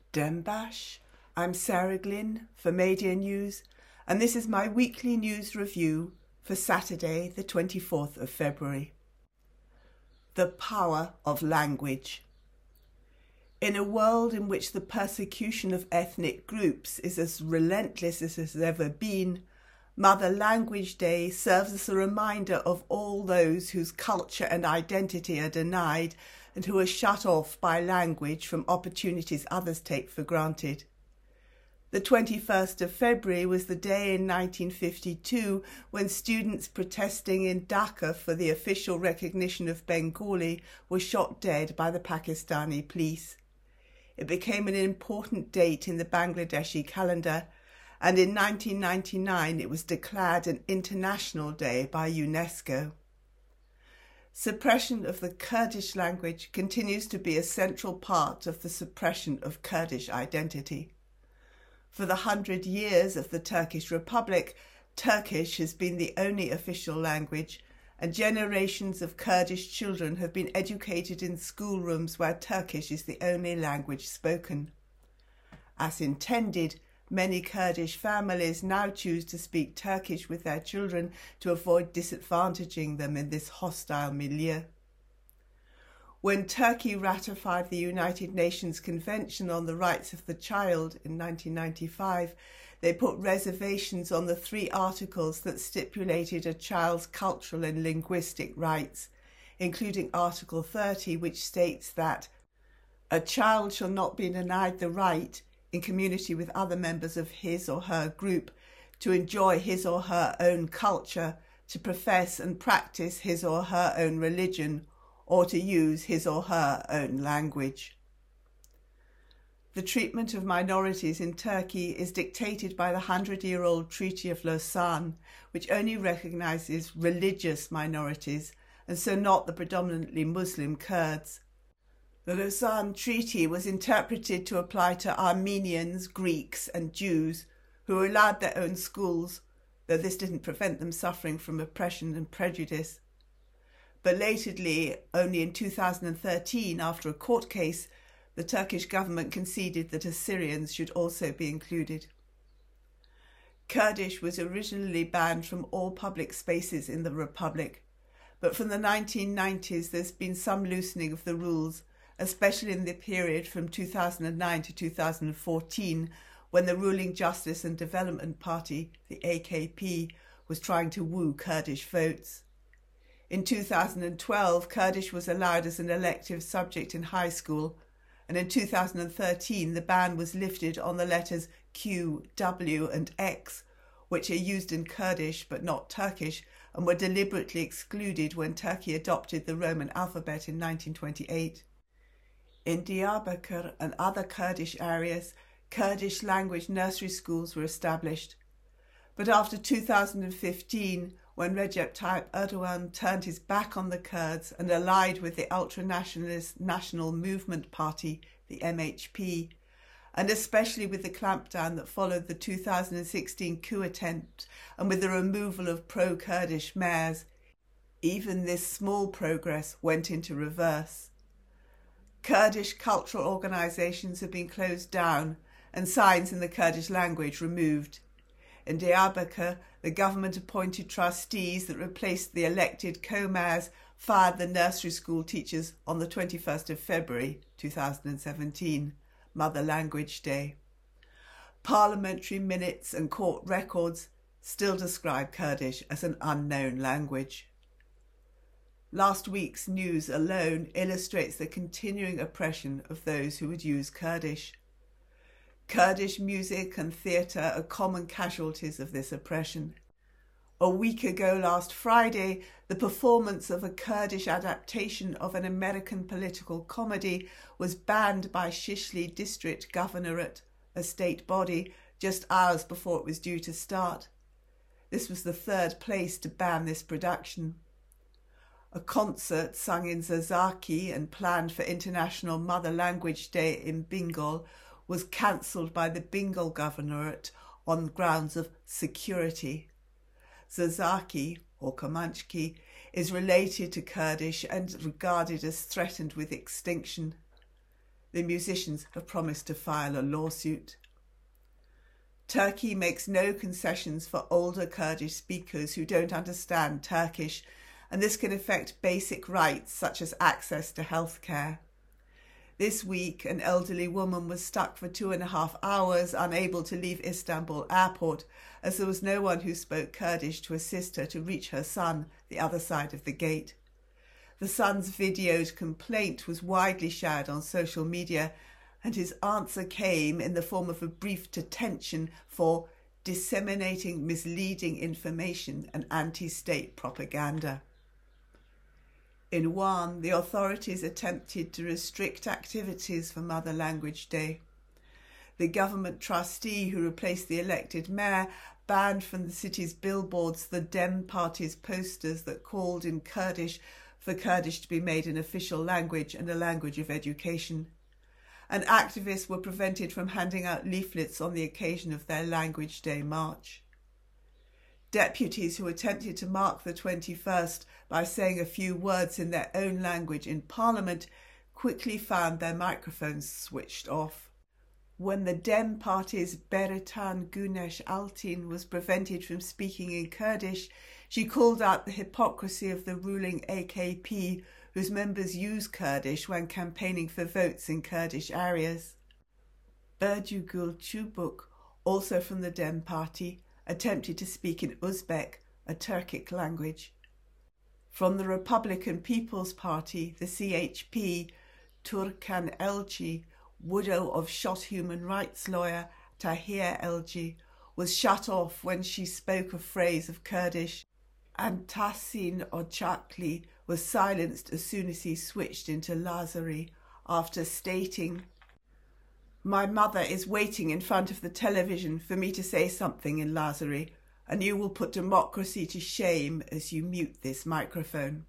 Dembash. I'm Sarah Glynn for Media News, and this is my weekly news review for Saturday, the 24th of February. The power of language. In a world in which the persecution of ethnic groups is as relentless as it has ever been, Mother Language Day serves as a reminder of all those whose culture and identity are denied and who are shut off by language from opportunities others take for granted. The 21st of February was the day in 1952 when students protesting in Dhaka for the official recognition of Bengali were shot dead by the Pakistani police. It became an important date in the Bangladeshi calendar, and in 1999 it was declared an international day by UNESCO. Suppression of the Kurdish language continues to be a central part of the suppression of Kurdish identity. For the 100 years of the Turkish Republic, Turkish has been the only official language, and generations of Kurdish children have been educated in schoolrooms where Turkish is the only language spoken. As intended, many Kurdish families now choose to speak Turkish with their children to avoid disadvantaging them in this hostile milieu. When Turkey ratified the United Nations Convention on the Rights of the Child in 1995, they put reservations on the 3 articles that stipulated a child's cultural and linguistic rights, including Article 30, which states that a child shall not be denied the right, in community with other members of his or her group, to enjoy his or her own culture, to profess and practice his or her own religion, or to use his or her own language. The treatment of minorities in Turkey is dictated by the 100-year-old Treaty of Lausanne, which only recognises religious minorities, and so not the predominantly Muslim Kurds. The Lausanne Treaty was interpreted to apply to Armenians, Greeks and Jews who were allowed their own schools, though this didn't prevent them suffering from oppression and prejudice. Belatedly, only in 2013, after a court case, the Turkish government conceded that Assyrians should also be included. Kurdish was originally banned from all public spaces in the Republic, but from the 1990s there's been some loosening of the rules, especially in the period from 2009 to 2014, when the ruling Justice and Development Party, the AKP, was trying to woo Kurdish votes. In 2012, Kurdish was allowed as an elective subject in high school, and in 2013 the ban was lifted on the letters Q, W and X, which are used in Kurdish but not Turkish, and were deliberately excluded when Turkey adopted the Roman alphabet in 1928. In Diyarbakir and other Kurdish areas, Kurdish language nursery schools were established. But after 2015, when Recep Tayyip Erdogan turned his back on the Kurds and allied with the ultra-nationalist National Movement Party, the MHP, and especially with the clampdown that followed the 2016 coup attempt and with the removal of pro-Kurdish mayors, even this small progress went into reverse. Kurdish cultural organisations have been closed down and signs in the Kurdish language removed. In Diyarbakir, the government-appointed trustees that replaced the elected co-mayors fired the nursery school teachers on the 21st of February 2017, Mother Language Day. Parliamentary minutes and court records still describe Kurdish as an unknown language. Last week's news alone illustrates the continuing oppression of those who would use Kurdish. Kurdish music and theatre are common casualties of this oppression. A week ago last Friday, the performance of a Kurdish adaptation of an American political comedy was banned by Shishli District Governorate, a state body, just hours before it was due to start. This was the 3rd place to ban this production. A concert sung in Zazaki and planned for International Mother Language Day in Bengal was cancelled by the Bengal Governorate on grounds of security. Zazaki, or Comanche, is related to Kurdish and regarded as threatened with extinction. The musicians have promised to file a lawsuit. Turkey makes no concessions for older Kurdish speakers who don't understand Turkish, and this can affect basic rights such as access to healthcare. This week, an elderly woman was stuck for 2.5 hours, unable to leave Istanbul airport, as there was no one who spoke Kurdish to assist her to reach her son the other side of the gate. The son's videoed complaint was widely shared on social media, and his answer came in the form of a brief detention for disseminating misleading information and anti-state propaganda. In Van, the authorities attempted to restrict activities for Mother Language Day. The government trustee who replaced the elected mayor banned from the city's billboards the Dem Party's posters that called in Kurdish for Kurdish to be made an official language and a language of education. And activists were prevented from handing out leaflets on the occasion of their Language Day march. Deputies who attempted to mark the 21st by saying a few words in their own language in Parliament quickly found their microphones switched off. When the Dem Party's Beritan Güneş Altin was prevented from speaking in Kurdish, she called out the hypocrisy of the ruling AKP, whose members use Kurdish when campaigning for votes in Kurdish areas. Berdugul Çubuk, also from the Dem Party, attempted to speak in Uzbek, a Turkic language. From the Republican People's Party, the CHP, Turkan Elci, widow of shot human rights lawyer Tahir Elci, was shut off when she spoke a phrase of Kurdish, and Tahsin Ocakli was silenced as soon as he switched into Lazari after stating, "My mother is waiting in front of the television for me to say something in Lazari, and you will put democracy to shame as you mute this microphone."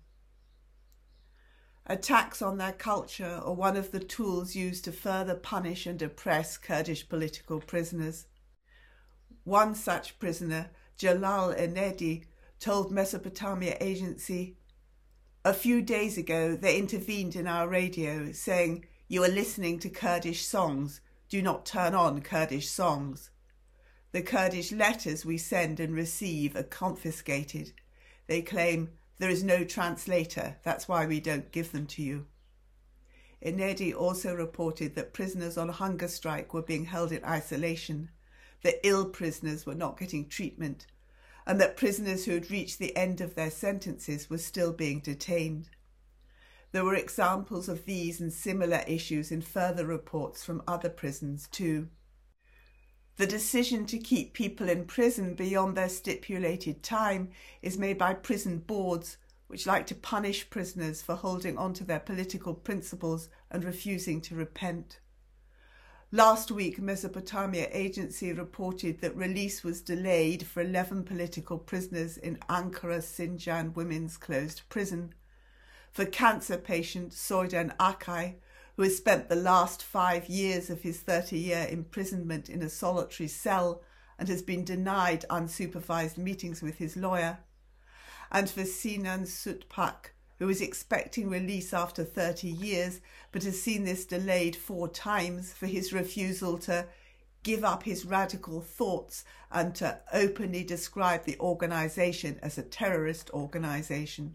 Attacks on their culture are one of the tools used to further punish and oppress Kurdish political prisoners. One such prisoner, Jalal Enedi, told Mesopotamia Agency, "A few days ago they intervened in our radio saying, 'You are listening to Kurdish songs. Do not turn on Kurdish songs.' The Kurdish letters we send and receive are confiscated. They claim, 'There is no translator, that's why we don't give them to you.'" Enedi also reported that prisoners on hunger strike were being held in isolation, that ill prisoners were not getting treatment, and that prisoners who had reached the end of their sentences were still being detained. There were examples of these and similar issues in further reports from other prisons too. The decision to keep people in prison beyond their stipulated time is made by prison boards, which like to punish prisoners for holding on to their political principles and refusing to repent. Last week, Mesopotamia Agency reported that release was delayed for 11 political prisoners in Ankara Sincan Women's Closed Prison. For cancer patient Soydan Akay, who has spent the last 5 years of his 30-year imprisonment in a solitary cell and has been denied unsupervised meetings with his lawyer. And for Sinan Sutpak, who is expecting release after 30 years, but has seen this delayed 4 times for his refusal to give up his radical thoughts and to openly describe the organisation as a terrorist organisation.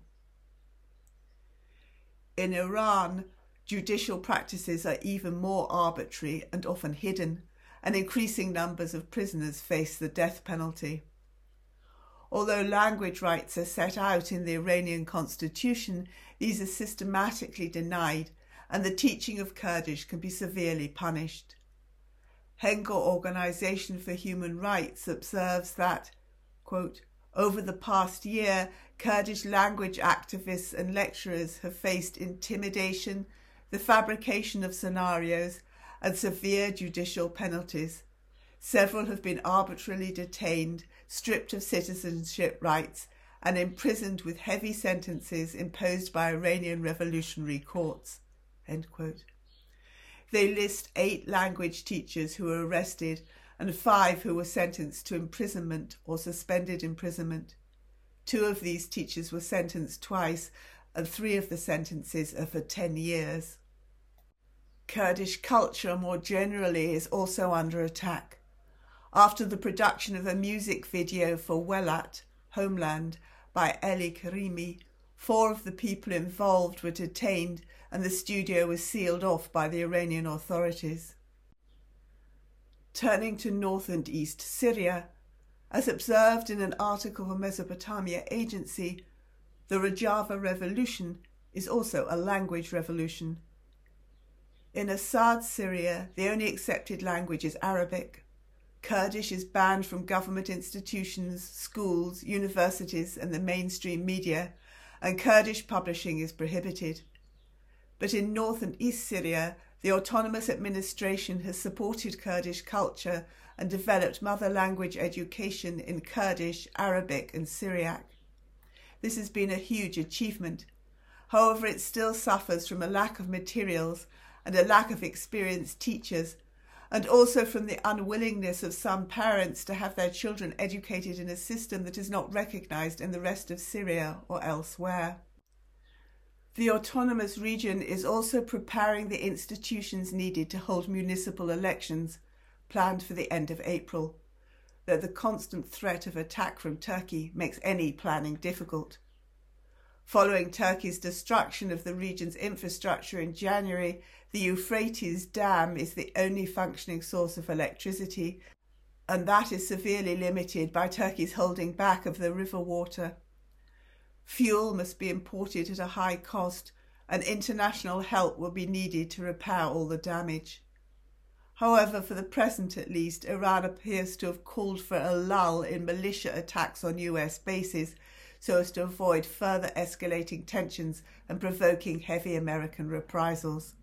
In Iran, judicial practices are even more arbitrary and often hidden, and increasing numbers of prisoners face the death penalty. Although language rights are set out in the Iranian constitution, these are systematically denied, and the teaching of Kurdish can be severely punished. Hengor Organization for Human Rights observes that, quote, "Over the past year, Kurdish language activists and lecturers have faced intimidation, the fabrication of scenarios, and severe judicial penalties. Several have been arbitrarily detained, stripped of citizenship rights, and imprisoned with heavy sentences imposed by Iranian revolutionary courts." End quote. They list 8 language teachers who were arrested and 5 who were sentenced to imprisonment or suspended imprisonment. 2 of these teachers were sentenced twice, and 3 of the sentences are for 10 years. Kurdish culture more generally is also under attack. After the production of a music video for Welat, Homeland, by Eli Karimi, 4 of the people involved were detained and the studio was sealed off by the Iranian authorities. Turning to north and east Syria, as observed in an article from Mesopotamia Agency, the Rojava revolution is also a language revolution. In Assad Syria, the only accepted language is Arabic. Kurdish is banned from government institutions, schools, universities and the mainstream media, and Kurdish publishing is prohibited. But in north and east Syria, the autonomous administration has supported Kurdish culture and developed mother language education in Kurdish, Arabic and Syriac. This has been a huge achievement. However, it still suffers from a lack of materials and a lack of experienced teachers, and also from the unwillingness of some parents to have their children educated in a system that is not recognised in the rest of Syria or elsewhere. The autonomous region is also preparing the institutions needed to hold municipal elections, planned for the end of April, though the constant threat of attack from Turkey makes any planning difficult. Following Turkey's destruction of the region's infrastructure in January, the Euphrates Dam is the only functioning source of electricity, and that is severely limited by Turkey's holding back of the river water. Fuel must be imported at a high cost, and international help will be needed to repair all the damage. However, for the present at least, Iran appears to have called for a lull in militia attacks on US bases so as to avoid further escalating tensions and provoking heavy American reprisals.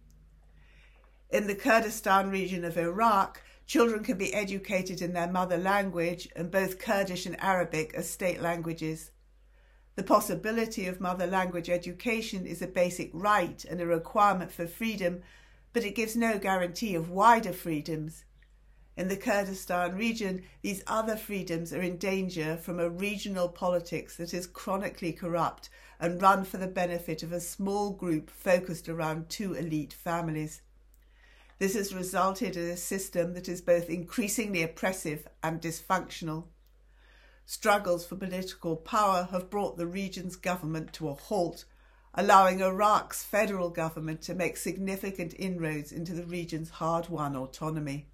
In the Kurdistan region of Iraq, children can be educated in their mother language and both Kurdish and Arabic as state languages. The possibility of mother language education is a basic right and a requirement for freedom, but it gives no guarantee of wider freedoms. In the Kurdistan region, these other freedoms are in danger from a regional politics that is chronically corrupt and run for the benefit of a small group focused around 2 elite families. This has resulted in a system that is both increasingly oppressive and dysfunctional. Struggles for political power have brought the region's government to a halt, allowing Iraq's federal government to make significant inroads into the region's hard-won autonomy.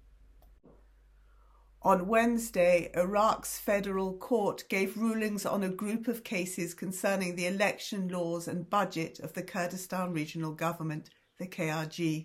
On Wednesday, Iraq's federal court gave rulings on a group of cases concerning the election laws and budget of the Kurdistan Regional Government, the KRG.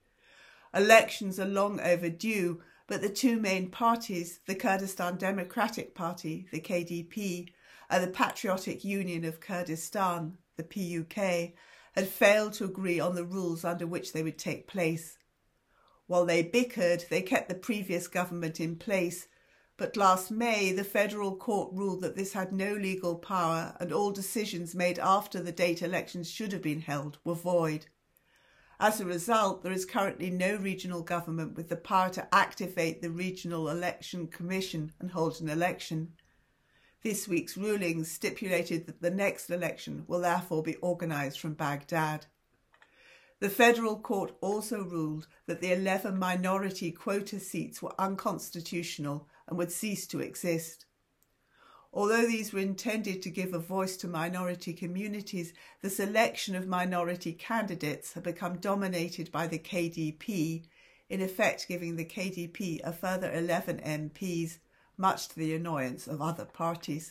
Elections are long overdue, but the 2 main parties, the Kurdistan Democratic Party, the KDP, and the Patriotic Union of Kurdistan, the PUK, had failed to agree on the rules under which they would take place. While they bickered, they kept the previous government in place, but last May the federal court ruled that this had no legal power and all decisions made after the date elections should have been held were void. As a result, there is currently no regional government with the power to activate the Regional Election Commission and hold an election. This week's rulings stipulated that the next election will therefore be organised from Baghdad. The federal court also ruled that the 11 minority quota seats were unconstitutional and would cease to exist. Although these were intended to give a voice to minority communities, the selection of minority candidates had become dominated by the KDP, in effect giving the KDP a further 11 MPs, much to the annoyance of other parties.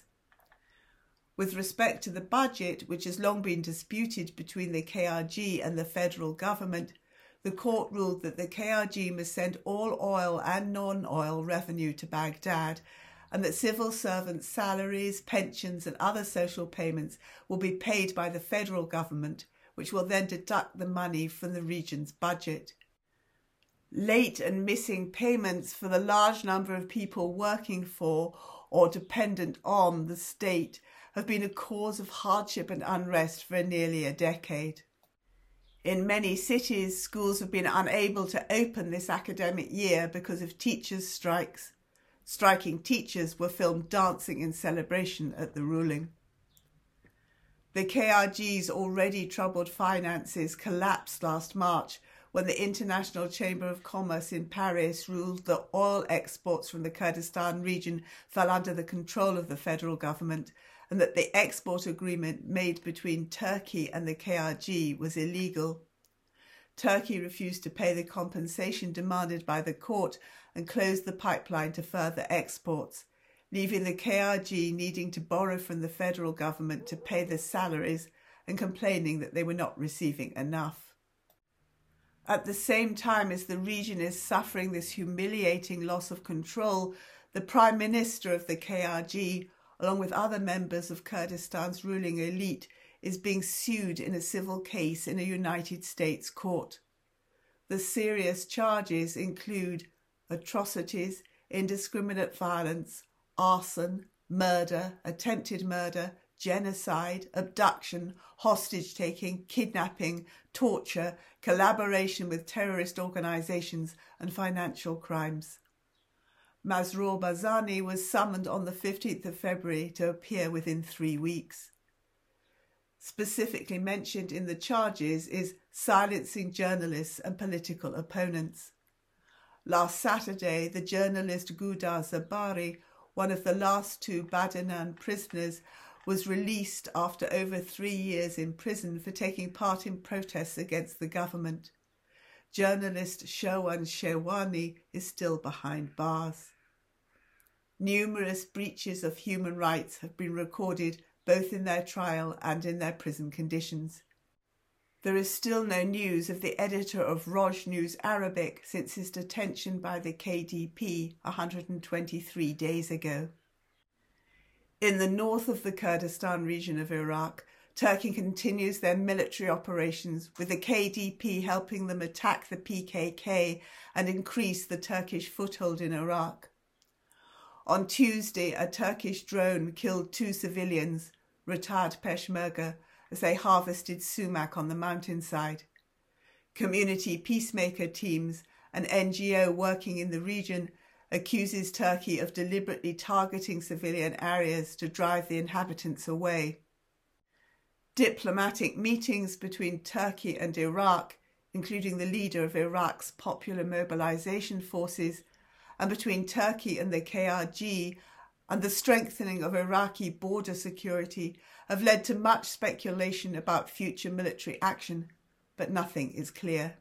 With respect to the budget, which has long been disputed between the KRG and the federal government, the court ruled that the KRG must send all oil and non-oil revenue to Baghdad, and that civil servants' salaries, pensions and other social payments will be paid by the federal government, which will then deduct the money from the region's budget. Late and missing payments for the large number of people working for or dependent on the state have been a cause of hardship and unrest for nearly a decade. In many cities, schools have been unable to open this academic year because of teachers' strikes. Striking teachers were filmed dancing in celebration at the ruling. The KRG's already troubled finances collapsed last March when the International Chamber of Commerce in Paris ruled that oil exports from the Kurdistan region fell under the control of the federal government, and that the export agreement made between Turkey and the KRG was illegal. Turkey refused to pay the compensation demanded by the court and closed the pipeline to further exports, leaving the KRG needing to borrow from the federal government to pay the salaries and complaining that they were not receiving enough. At the same time as the region is suffering this humiliating loss of control, the Prime Minister of the KRG, along with other members of Kurdistan's ruling elite, is being sued in a civil case in a United States court. The serious charges include atrocities, indiscriminate violence, arson, murder, attempted murder, genocide, abduction, hostage-taking, kidnapping, torture, collaboration with terrorist organisations and financial crimes. Masroor Barzani was summoned on the 15th of February to appear within 3 weeks. Specifically mentioned in the charges is silencing journalists and political opponents. Last Saturday, the journalist Gudar Zabari, one of the last 2 Badenen prisoners, was released after over 3 years in prison for taking part in protests against the government. Journalist Sherwan Sherwani is still behind bars. Numerous breaches of human rights have been recorded both in their trial and in their prison conditions. There is still no news of the editor of Roj News Arabic since his detention by the KDP 123 days ago. In the north of the Kurdistan region of Iraq, Turkey continues their military operations, with the KDP helping them attack the PKK and increase the Turkish foothold in Iraq. On Tuesday, a Turkish drone killed 2 civilians, retired Peshmerga, as they harvested sumac on the mountainside. Community peacemaker teams, an NGO working in the region, accuses Turkey of deliberately targeting civilian areas to drive the inhabitants away. Diplomatic meetings between Turkey and Iraq, including the leader of Iraq's Popular Mobilization Forces, and between Turkey and the KRG, and the strengthening of Iraqi border security, have led to much speculation about future military action, but nothing is clear.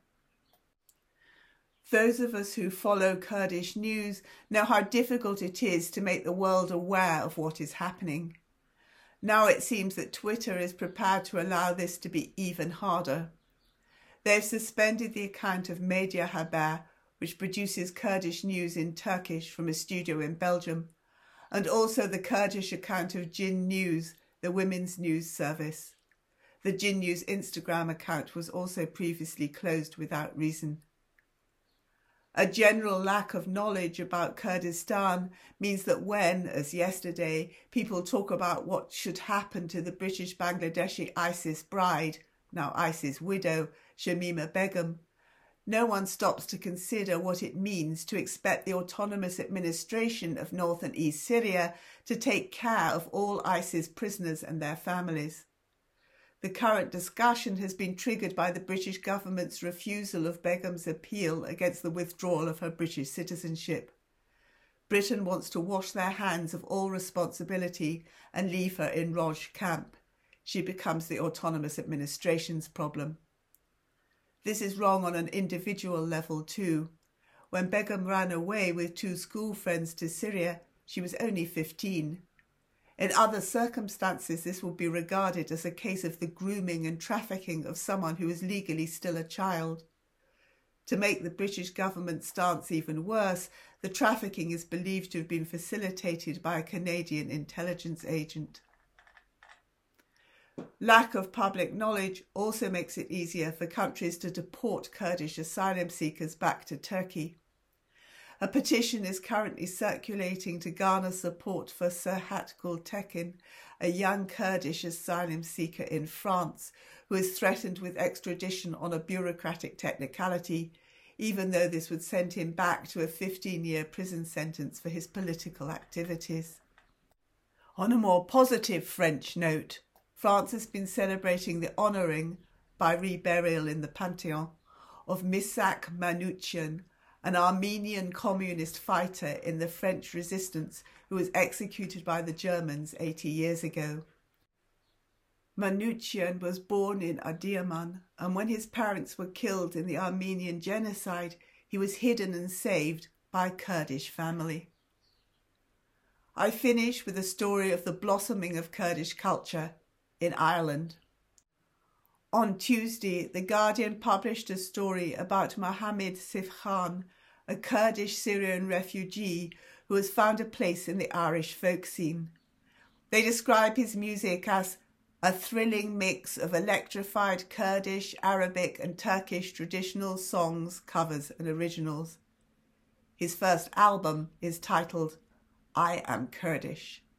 Those of us who follow Kurdish news know how difficult it is to make the world aware of what is happening. Now it seems that Twitter is prepared to allow this to be even harder. They've suspended the account of Medya Haber, which produces Kurdish news in Turkish from a studio in Belgium, and also the Kurdish account of Jin News, the women's news service. The Jin News Instagram account was also previously closed without reason. A general lack of knowledge about Kurdistan means that when, as yesterday, people talk about what should happen to the British Bangladeshi ISIS bride, now ISIS widow, Shamima Begum, no one stops to consider what it means to expect the autonomous administration of North and East Syria to take care of all ISIS prisoners and their families. The current discussion has been triggered by the British government's refusal of Begum's appeal against the withdrawal of her British citizenship. Britain wants to wash their hands of all responsibility and leave her in Roj camp. She becomes the autonomous administration's problem. This is wrong on an individual level too. When Begum ran away with 2 school friends to Syria, she was only 15. In other circumstances, this would be regarded as a case of the grooming and trafficking of someone who is legally still a child. To make the British government stance even worse, the trafficking is believed to have been facilitated by a Canadian intelligence agent. Lack of public knowledge also makes it easier for countries to deport Kurdish asylum seekers back to Turkey. A petition is currently circulating to garner support for Serhat Gultekin, a young Kurdish asylum seeker in France who is threatened with extradition on a bureaucratic technicality, even though this would send him back to a 15-year prison sentence for his political activities. On a more positive French note, France has been celebrating the honouring, by reburial in the Pantheon, of Misak Manouchian, an Armenian communist fighter in the French resistance who was executed by the Germans 80 years ago. Manouchian was born in Adiyaman, and when his parents were killed in the Armenian genocide, he was hidden and saved by a Kurdish family. I finish with a story of the blossoming of Kurdish culture in Ireland. On Tuesday, The Guardian published a story about Mohammed Sifkhan, a Kurdish Syrian refugee who has found a place in the Irish folk scene. They describe his music as a thrilling mix of electrified Kurdish, Arabic and Turkish traditional songs, covers and originals. His first album is titled I Am Kurdish.